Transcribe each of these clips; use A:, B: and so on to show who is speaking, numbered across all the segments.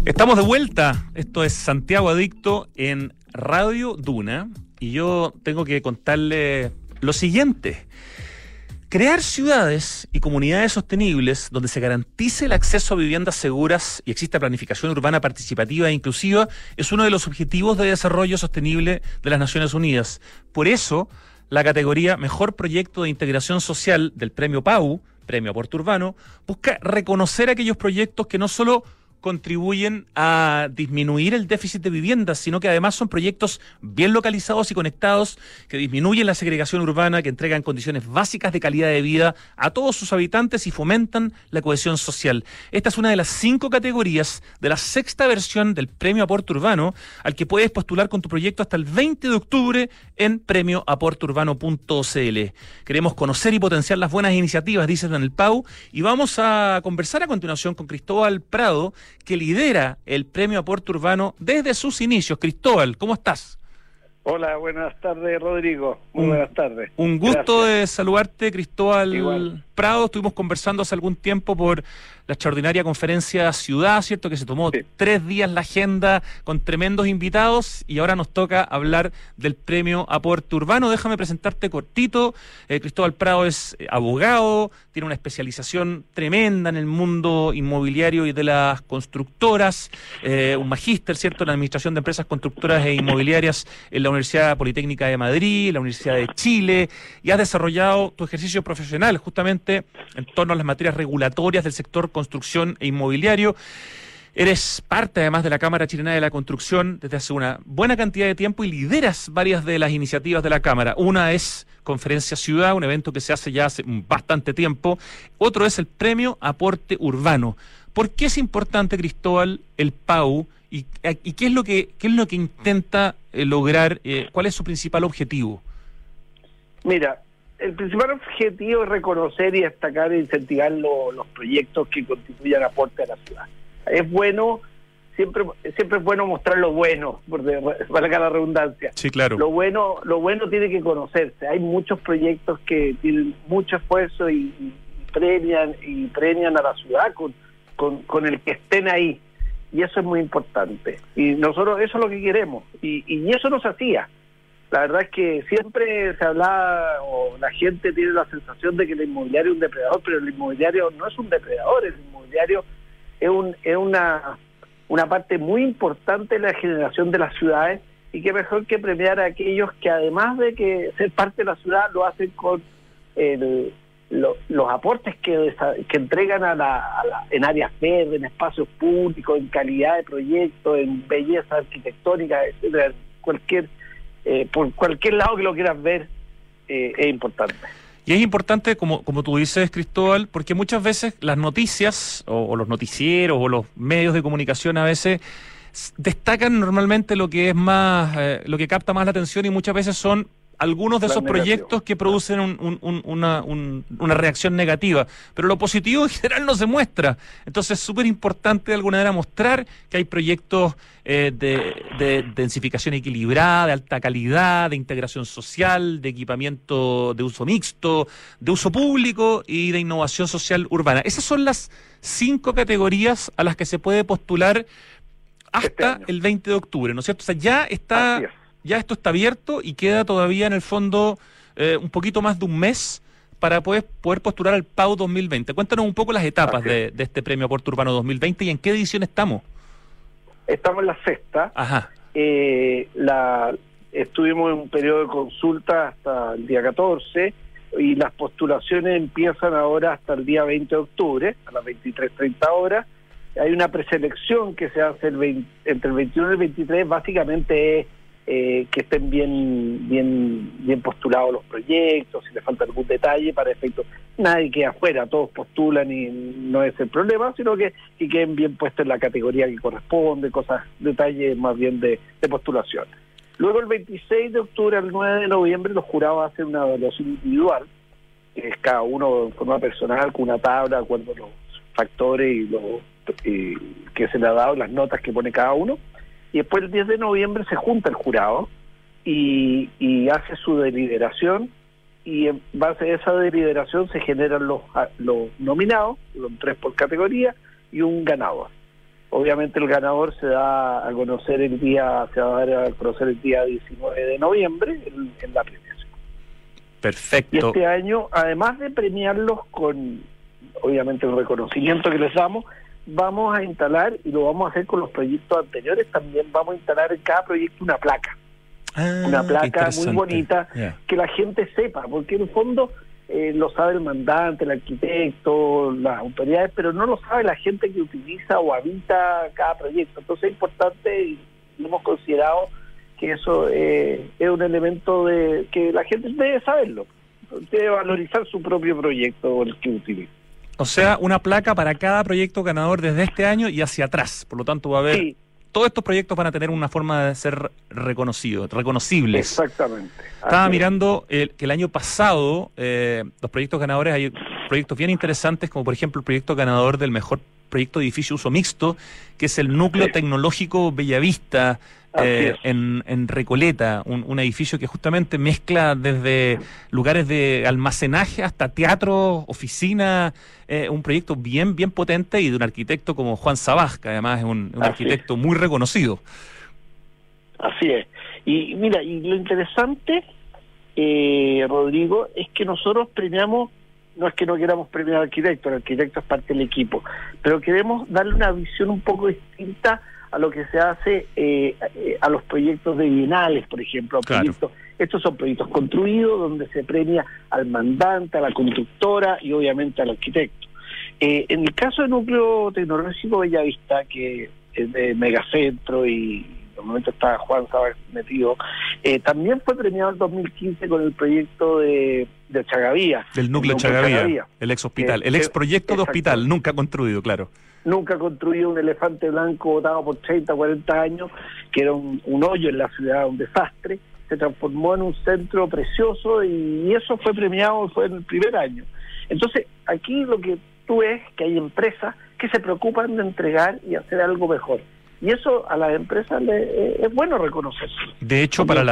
A: Estamos de vuelta. Esto es Santiago Adicto en Radio Duna. Y yo tengo que contarle lo siguiente. Crear ciudades y comunidades sostenibles donde se garantice el acceso a viviendas seguras y exista planificación urbana participativa e inclusiva es uno de los objetivos de desarrollo sostenible de las Naciones Unidas. Por eso, la categoría Mejor Proyecto de Integración Social del Premio PAU, Premio Aporte Urbano, busca reconocer aquellos proyectos que no solo contribuyen a disminuir el déficit de viviendas, sino que además son proyectos bien localizados y conectados que disminuyen la segregación urbana, que entregan condiciones básicas de calidad de vida a todos sus habitantes y fomentan la cohesión social. Esta es una de las 5 categorías de la 6ª versión del Premio Aporte Urbano, al que puedes postular con tu proyecto hasta el 20 de octubre en premioaporteurbano.cl. Queremos conocer y potenciar las buenas iniciativas, dicen en el PAU, y vamos a conversar a continuación con Cristóbal Prado, que lidera el Premio Aporte Urbano desde sus inicios. Cristóbal, ¿cómo estás?
B: Hola, buenas tardes, Rodrigo. Muy buenas tardes.
A: Un gusto
B: Gracias.
A: de saludarte, Cristóbal
B: Igual.
A: Prado. Estuvimos conversando hace algún tiempo por la extraordinaria conferencia Ciudad, ¿cierto? Que se tomó 3 días la agenda con tremendos invitados y ahora nos toca hablar del Premio Aporte Urbano. Déjame presentarte cortito. Cristóbal Prado es abogado, tiene una especialización tremenda en el mundo inmobiliario y de las constructoras, un magíster, ¿cierto?, en la administración de empresas constructoras e inmobiliarias en la Universidad Politécnica de Madrid, la Universidad de Chile, y has desarrollado tu ejercicio profesional justamente en torno a las materias regulatorias del sector construcción e inmobiliario. Eres parte además de la Cámara Chilena de la Construcción desde hace una buena cantidad de tiempo y lideras varias de las iniciativas de la Cámara. Una es Conferencia Ciudad, un evento que se hace ya hace bastante tiempo. Otro es el Premio Aporte Urbano. ¿Por qué es importante, Cristóbal, el PAU y qué es lo que intenta lograr? ¿Cuál es su principal objetivo?
B: Mira, el principal objetivo es reconocer y destacar e incentivar los proyectos que contribuyan aporte a la ciudad. Es bueno, siempre es bueno mostrar lo bueno, por valga la redundancia.
A: Sí, claro.
B: Lo bueno tiene que conocerse. Hay muchos proyectos que tienen mucho esfuerzo y premian a la ciudad con el que estén ahí. Y eso es muy importante. Y nosotros eso es lo que queremos. Y eso nos hacía. La verdad es que siempre se hablaba, o la gente tiene la sensación de que el inmobiliario es un depredador, pero el inmobiliario no es un depredador, el inmobiliario es una parte muy importante de la generación de las ciudades, y qué mejor que premiar a aquellos que, además de que ser parte de la ciudad, lo hacen con los aportes que entregan en áreas verdes, en espacios públicos, en calidad de proyectos, en belleza arquitectónica, etcétera, por cualquier lado que lo quieras ver, es importante.
A: Y es importante, como tú dices, Cristóbal, porque muchas veces las noticias, o los noticieros, o los medios de comunicación a veces destacan normalmente lo que es más, lo que capta más la atención, y muchas veces son algunos de esos proyectos que producen una reacción negativa, pero lo positivo en general no se muestra. Entonces es súper importante de alguna manera mostrar que hay proyectos de densificación equilibrada, de alta calidad, de integración social, de equipamiento de uso mixto, de uso público y de innovación social urbana. Esas son las 5 categorías a las que se puede postular hasta el 20 de octubre, ¿no es cierto? O sea, ya esto está abierto y queda todavía en el fondo un poquito más de un mes para poder postular al PAU 2020. Cuéntanos un poco las etapas de este Premio Aporte Urbano 2020 y en qué edición estamos.
B: Estamos en la 6ª.
A: Ajá.
B: Estuvimos en un periodo de consulta hasta el día 14 y las postulaciones empiezan ahora hasta el día 20 de octubre, a las 23:30 horas. Hay una preselección que se hace entre el 21 y el 23, básicamente es que estén bien postulados los proyectos, si les falta algún detalle para efecto. Nadie queda afuera, todos postulan y no es el problema, sino que queden bien puestos en la categoría que corresponde, detalles más bien de postulación. Luego el 26 de octubre al 9 de noviembre los jurados hacen una evaluación individual, que es cada uno en forma personal, con una tabla, de acuerdo a los factores que se le ha dado, las notas que pone cada uno. Y después el 10 de noviembre se junta el jurado y hace su deliberación, y en base a esa deliberación se generan los nominados, son 3 por categoría y un ganador. Obviamente el ganador se va a dar a conocer el día 19 de noviembre en la premiación.
A: Perfecto.
B: Y este año, además de premiarlos con, obviamente, el reconocimiento que les damos, vamos a instalar, y lo vamos a hacer con los proyectos anteriores, también vamos a instalar en cada proyecto una placa. Una placa muy bonita, que la gente sepa, porque en el fondo lo sabe el mandante, el arquitecto, las autoridades, pero no lo sabe la gente que utiliza o habita cada proyecto. Entonces es importante, y hemos considerado que eso es un elemento de que la gente debe saberlo, debe valorizar su propio proyecto o el que utiliza.
A: O sea, una placa para cada proyecto ganador desde este año y hacia atrás. Por lo tanto, va a haber... Sí. Todos estos proyectos van a tener una forma de ser reconocibles.
B: Exactamente.
A: Estaba mirando que el año pasado, los proyectos ganadores, hay proyectos bien interesantes, como por ejemplo el proyecto ganador del mejor proyecto de edificio uso mixto, que es el Núcleo Tecnológico Bellavista, en Recoleta, un edificio que justamente mezcla desde lugares de almacenaje hasta teatro, oficina, un proyecto bien potente y de un arquitecto como Juan Sabaj, que además es un arquitecto muy reconocido.
B: Así es. Y mira, y lo interesante, Rodrigo, es que nosotros premiamos, no es que no queramos premiar al arquitecto, el arquitecto es parte del equipo, pero queremos darle una visión un poco distinta a lo que se hace a los proyectos de bienales, por ejemplo.
A: Claro.
B: Estos son proyectos construidos donde se premia al mandante, a la constructora y obviamente al arquitecto. En el caso del Núcleo Tecnológico Bellavista, que es de Megacentro y en el momento está Juan Sabaj metido, también fue premiado en 2015 con el proyecto de Chagavía.
A: Del Núcleo Chagavía, el ex hospital, el ex proyecto de hospital, nunca construido, claro.
B: Nunca construyó un elefante blanco botado por 30, 40 años, que era un hoyo en la ciudad, un desastre. Se transformó en un centro precioso y eso fue premiado, fue en el primer año. Entonces, aquí lo que tú ves que hay empresas que se preocupan de entregar y hacer algo mejor. Y eso a las empresas es bueno reconocerse.
A: De hecho, para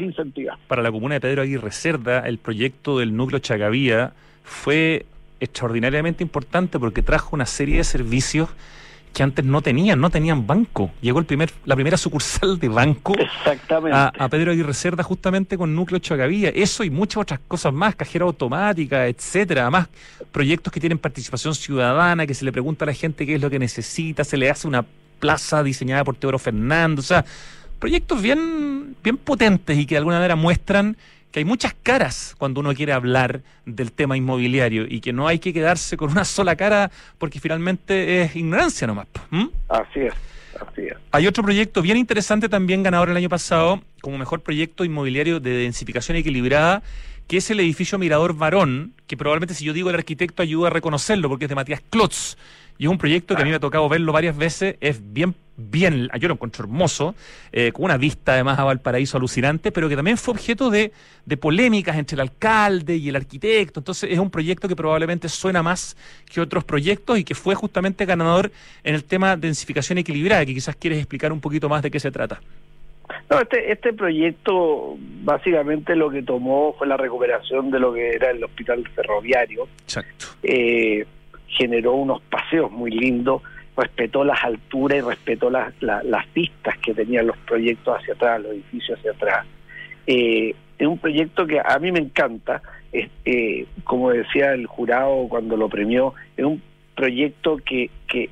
A: la comuna de Pedro Aguirre Cerda, el proyecto del Núcleo Chagavía fue extraordinariamente importante porque trajo una serie de servicios que antes no tenían banco. Llegó la primera sucursal de banco a Pedro Aguirre Cerda justamente con Núcleo Chagavía. Eso y muchas otras cosas más, cajera automática, etcétera. Además, proyectos que tienen participación ciudadana, que se le pregunta a la gente qué es lo que necesita, se le hace una plaza diseñada por Teodoro Fernández. O sea, proyectos bien potentes y que de alguna manera muestran que hay muchas caras cuando uno quiere hablar del tema inmobiliario y que no hay que quedarse con una sola cara porque finalmente es ignorancia nomás.
B: Así es.
A: Hay otro proyecto bien interesante también ganador el año pasado como mejor proyecto inmobiliario de densificación equilibrada, que es el edificio Mirador Barón, que probablemente si yo digo el arquitecto ayuda a reconocerlo porque es de Matías Klotz. Y es un proyecto que a mí me ha tocado verlo varias veces, es bien, yo lo encuentro hermoso, con una vista además a Valparaíso alucinante, pero que también fue objeto de polémicas entre el alcalde y el arquitecto. Entonces es un proyecto que probablemente suena más que otros proyectos y que fue justamente ganador en el tema de densificación equilibrada, que quizás quieres explicar un poquito más de qué se trata.
B: No, este proyecto básicamente lo que tomó fue la recuperación de lo que era el hospital ferroviario.
A: Exacto.
B: Generó unos paseos muy lindos, respetó las alturas y respetó las vistas que tenían los proyectos hacia atrás, los edificios hacia atrás. Es un proyecto que a mí me encanta, como decía el jurado cuando lo premió, es un proyecto que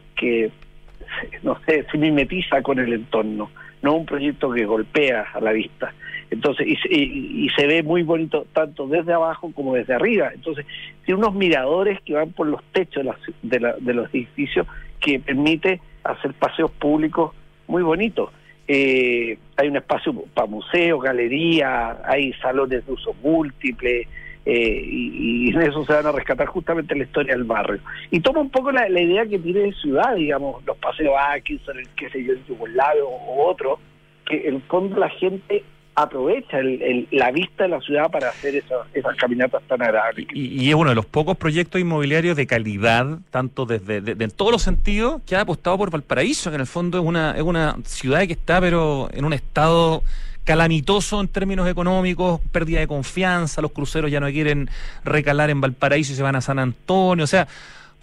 B: no sé, se mimetiza con el entorno, no un proyecto que golpea a la vista. Entonces, y se ve muy bonito tanto desde abajo como desde arriba. Entonces, tiene unos miradores que van por los techos de los edificios que permite hacer paseos públicos muy bonitos. Hay un espacio para museos, galerías, hay salones de uso múltiple, y en eso se van a rescatar justamente la historia del barrio. Y toma un poco la idea que tiene de ciudad, digamos, los paseos Atkinson, el qué sé yo, el Yugoslavio o otro, que en el fondo la gente aprovecha la vista de la ciudad para hacer esas caminatas tan agradables.
A: Y es uno de los pocos proyectos inmobiliarios de calidad, tanto desde en todos los sentidos, que ha apostado por Valparaíso, que en el fondo es una ciudad que está pero en un estado calamitoso en términos económicos, pérdida de confianza, los cruceros ya no quieren recalar en Valparaíso y se van a San Antonio, o sea,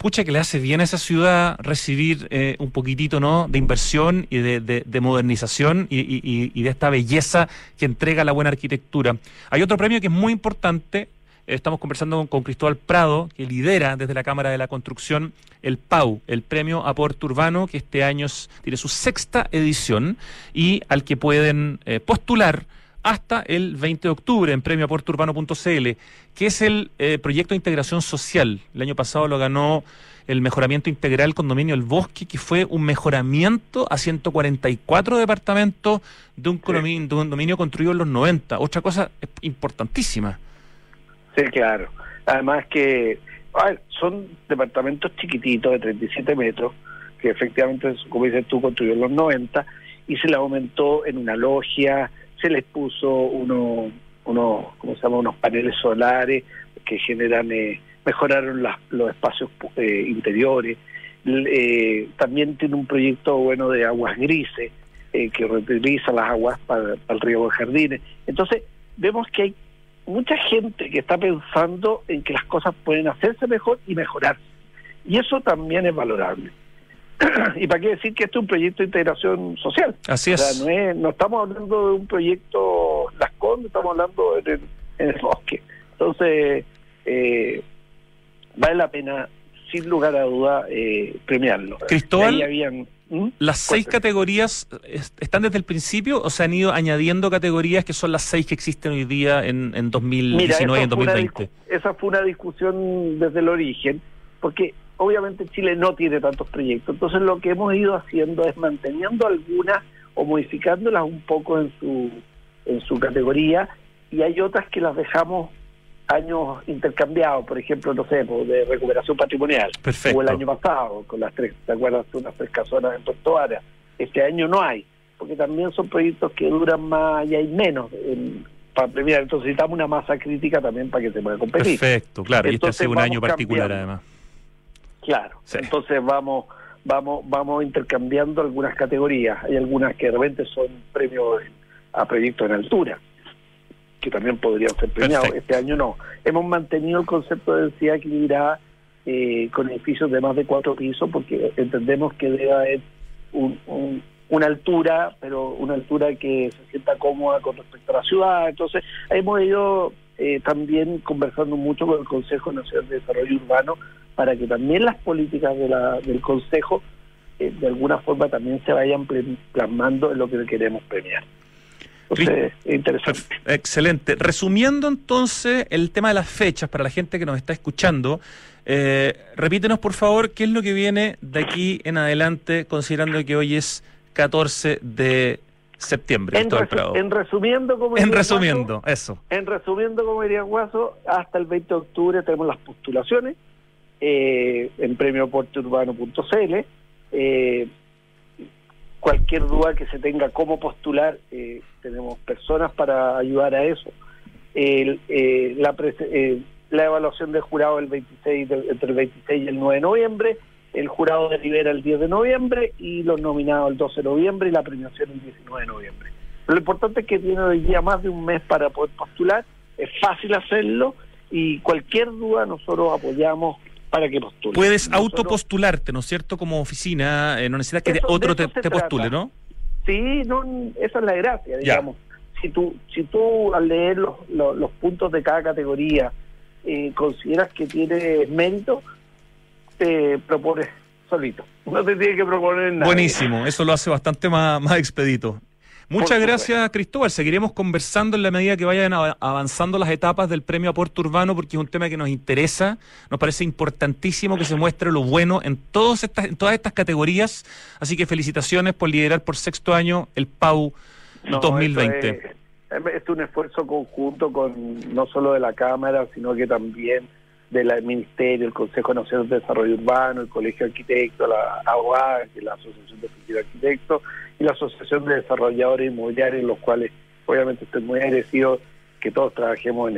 A: pucha que le hace bien a esa ciudad recibir un poquitito, ¿no?, de inversión y de modernización y de esta belleza que entrega la buena arquitectura. Hay otro premio que es muy importante. Estamos conversando con Cristóbal Prado, que lidera desde la Cámara de la Construcción el PAU, el Premio Aporte Urbano, que este año tiene su 6ª edición y al que pueden postular hasta el 20 de octubre en premioaporteurbano.cl, que es el proyecto de integración social. El año pasado lo ganó el mejoramiento integral Condominio El Bosque, que fue un mejoramiento a 144 departamentos de un condominio construido en los 90. Otra cosa importantísima.
B: Sí, claro. Además que son departamentos chiquititos de 37 metros, que efectivamente, como dices tú, construyó en los 90, y se les aumentó en una logia, se les puso unos paneles solares que mejoraron los espacios interiores. También tiene un proyecto bueno de aguas grises, que reutiliza las aguas para el riego de jardines. Entonces, vemos que hay mucha gente que está pensando en que las cosas pueden hacerse mejor y mejorarse. Y eso también es valorable. Y para qué decir que esto es un proyecto de integración social.
A: Así es.
B: O sea, no estamos hablando de un proyecto Las Condes, estamos hablando en el bosque. Entonces, vale la pena, sin lugar a duda, premiarlo.
A: Cristóbal,
B: habían,
A: ¿las 6 categorías están desde el principio o se han ido añadiendo categorías que son las 6 que existen hoy día en 2019 y en 2020?
B: Esa fue una discusión desde el origen, porque obviamente Chile no tiene tantos proyectos. Entonces lo que hemos ido haciendo es manteniendo algunas o modificándolas un poco en su categoría, y hay otras que las dejamos años intercambiados, por ejemplo, no sé, de recuperación patrimonial.
A: Perfecto.
B: O el año pasado, con las 3, ¿te acuerdas? Unas 3 casonas en Puerto Ara. Este año no hay, porque también son proyectos que duran más y hay menos para premiar. Entonces necesitamos una masa crítica también para que se pueda competir.
A: Perfecto, claro.
B: Entonces,
A: y este ha sido un año particular,
B: cambiando.
A: además.
B: Claro.
A: Sí.
B: Entonces vamos intercambiando algunas categorías. Hay algunas que de repente son premios a proyectos en altura, que también podrían ser premiados.
A: Perfecto.
B: Este año no. Hemos mantenido el concepto de densidad equilibrada con edificios de más de 4 pisos, porque entendemos que debe haber una altura, pero una altura que se sienta cómoda con respecto a la ciudad. Entonces, hemos ido también conversando mucho con el Consejo Nacional de Desarrollo Urbano para que también las políticas del Consejo de alguna forma también se vayan plasmando en lo que queremos premiar. Entonces, interesante.
A: Excelente. Resumiendo entonces el tema de las fechas para la gente que nos está escuchando, repítenos por favor qué es lo que viene de aquí en adelante, considerando que hoy es 14 de septiembre.
B: En resumiendo, como diría Guaso, hasta el 20 de octubre tenemos las postulaciones en premioaporteurbano.cl. Cualquier duda que se tenga cómo postular, tenemos personas para ayudar a eso. La evaluación del jurado entre el 26 y el 9 de noviembre, el jurado delibera el 10 de noviembre y los nominados el 12 de noviembre y la premiación el 19 de noviembre. Pero lo importante es que tiene hoy día más de un mes para poder postular, es fácil hacerlo y cualquier duda nosotros apoyamos para que postule.
A: Puedes autopostularte, ¿no es cierto? Como oficina, no necesitas que otro te postule, ¿no?
B: Sí, no, esa es la gracia, digamos. Si tú al leer los puntos de cada categoría consideras que tiene mérito, te propones solito. No te tienes que proponer nada.
A: Buenísimo, eso lo hace bastante más expedito. Muchas gracias, Cristóbal. Seguiremos conversando en la medida que vayan avanzando las etapas del Premio Aporte Urbano, porque es un tema que nos interesa. Nos parece importantísimo que se muestre lo bueno en todas estas categorías. Así que felicitaciones por liderar por 6º año el PAU 2020.
B: Es un esfuerzo conjunto con no solo de la Cámara, sino que también del Ministerio, el Consejo Nacional de Desarrollo Urbano, el Colegio de Arquitectos, la AOA, que es la Asociación de Futuros Arquitectos, y la Asociación de Desarrolladores Inmobiliarios, los cuales obviamente estoy muy agradecido que todos trabajemos en